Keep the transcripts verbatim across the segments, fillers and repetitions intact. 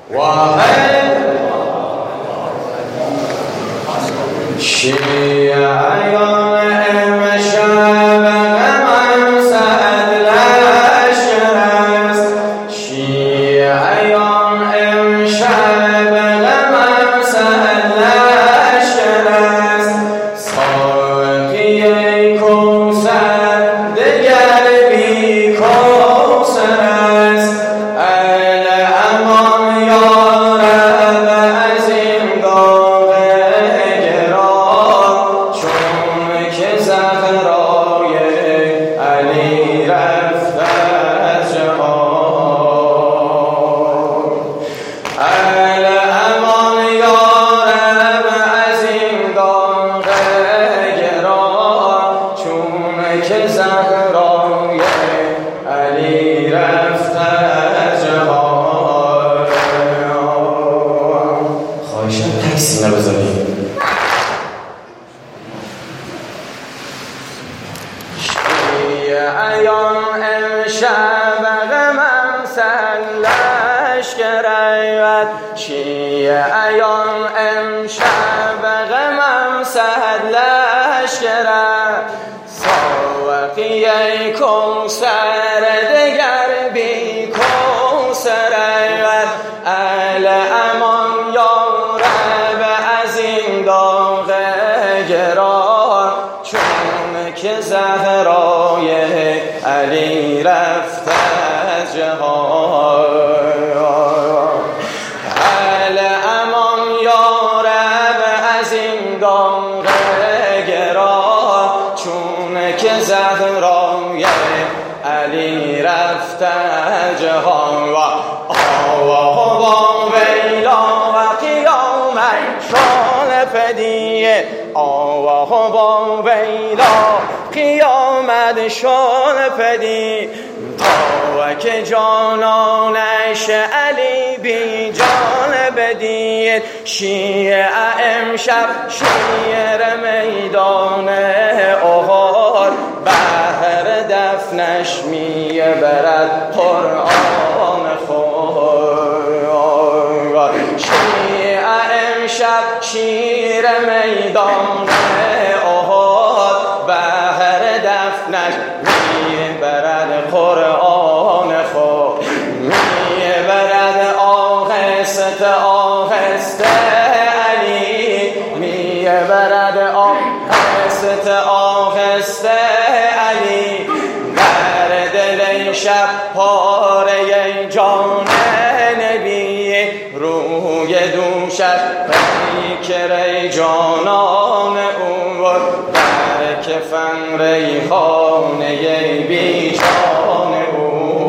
واحد شیعیان امشب من سعد لشکر است شیعیان امشب من سعد لشکر است ساقی کوثر دگر بی کوثر است اهل امان یا رب از این داغ گران چون که زهرای علی رفت از جهان اهل امان یا رب از این داغ گران چون که زهرای علی رفت از جهان. خواهشم تکسی نبزنید. شیعیان امشب غمم لشکر است شیعیان امشب غمم لشکر است ساقی کوثر دگر بی کوثر است اهل امان یا رب از این داغ گران چون که زهرای علی رفت از جهان اهل امان یا رب از این داغ گران چون که زهرای علی رفت از جهان. و آواه و ویلا و قیامت شان فدیه آواه و ویلا قیامت شان پدی تا که جانانش علی بی جان بدید شیعه امشب شیر میدان احد بهر دفنش می برد قرآن خود شیعه امشب شیر میدان احد بهر دفنش می برد قرآن خود می برد آهسته آهسته علی می برد آهسته آهسته علی در دل شب پاره جان نبی روی دوشت پیکر جانان او در کفن ریحانه بی جان او.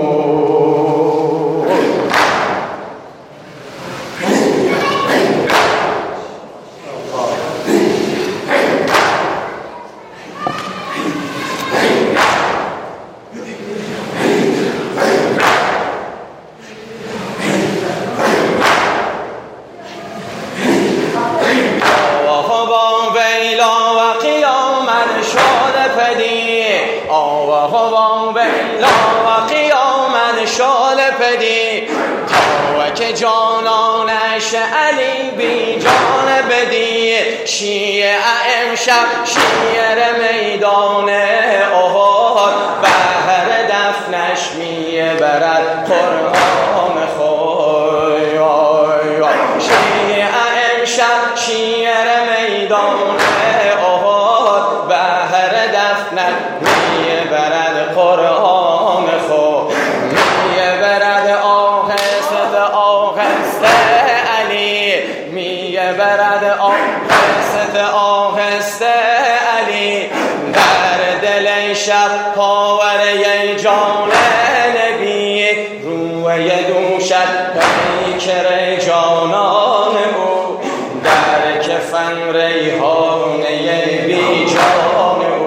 آواه و بیلا و قیامت شال پدی تا که جانانش علی بی جان بدی شیعه امشب شیر میدان احد بهر دفنش می برد قرآن خود شیعه امشب شیر میدان احد بهر دفنش برد قرآن خود می برد آهسته آهسته علی می برد آهسته آهسته علی در دل شب پاوره جان نبی روی دوشت پیکر جانان او در کفن ریحانه بی جان او.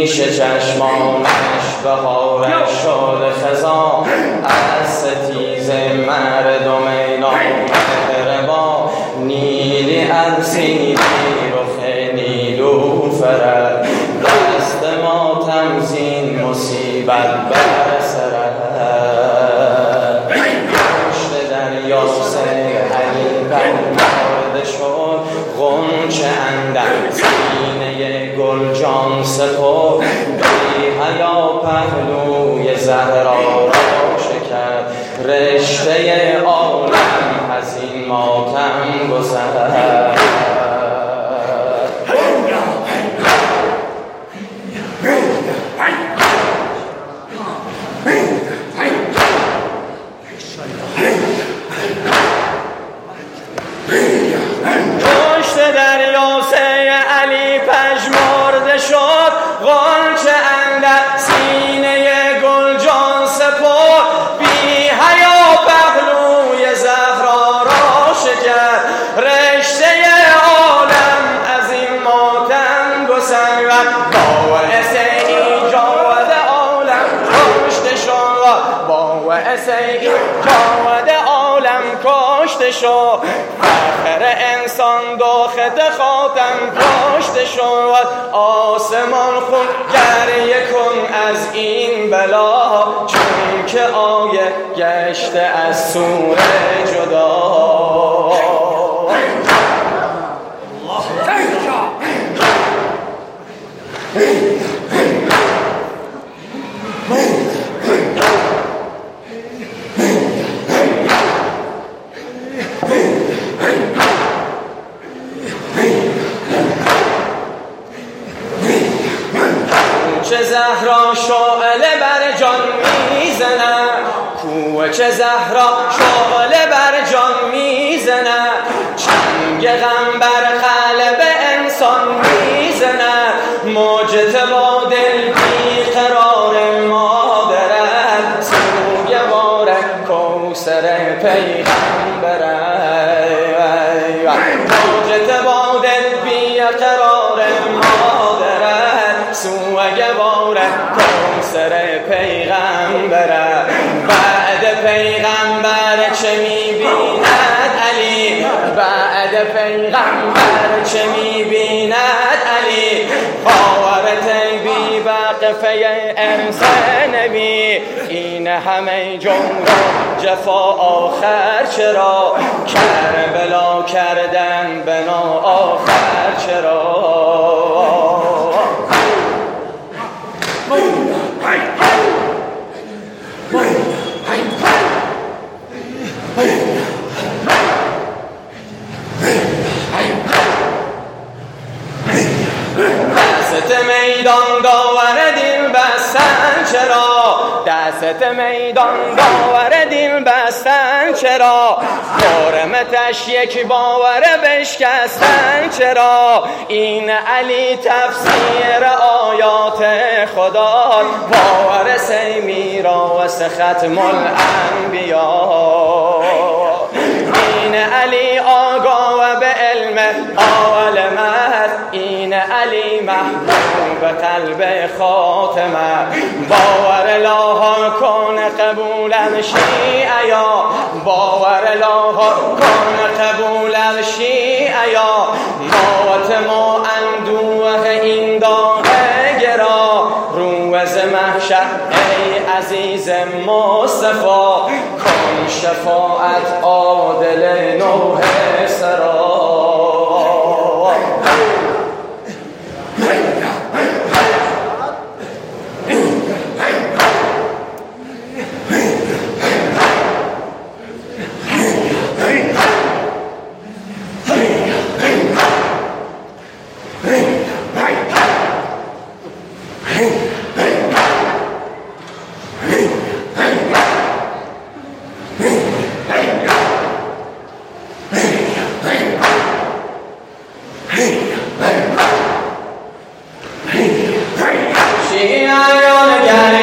پیش چشمانش بهارش شد خزان از ستیز مردم نامهربان نیلی ارسیدی رخ نیلوفرت دست ما تمزین مصیبت بر سرت پشت دریا علی برمارده شد غنچه اندر سینه گل جان سپرد بی حیا پهلوی زهرا را شکرد رشته عالم از این ماتم گذرد پشت دریاسه علی پژمرده شد غنچه اندر سینه گل جان سپرد بی حیا پهلوی زهرا را شکرد رشته عالم از این ماتم گسرد باعث ایجاد عالم کشته شد باعث ایجاد عالم کشته شد فخر انسان داخل خاتم کشته شد آسمان خون گریه کن از این بلا چون که آیه گشته از سوره جدا چه زهرا شعله بر جان میزند کوه چه زهرا شعله بر جان میزند چنگ غم بر قلب انسان میزند موج با دل بی قرار مادرت سوی بارک کوثر پیغمبرت موج با دل بی قرار مادرت سوی بارک کوثر پیغمبرت بعد پیغمبر چه میبیند علی بعد پیغمبر چه میبیند علی خاورت بی وقفه ارز نبی این همه جور جفا آخر چرا کربلا کردن بنا آخر چرا دست میدان داور دل بستن چرا دست میدان داور دل بستن چرا حرمتش یک باور بشکستن چرا این علی تفسیر آیات خدا وارث میراث ختم الانبیا این علی آگاه به علم عالمت این علی محبوب قلب خاتمه باور لاها کن قبولن شیعیا باور لاها کن قبولن شیعیا موت ما اندوه این داغ گرا روز محشر ای عزیز مصطفی کن شفاعت عادل نوح سرا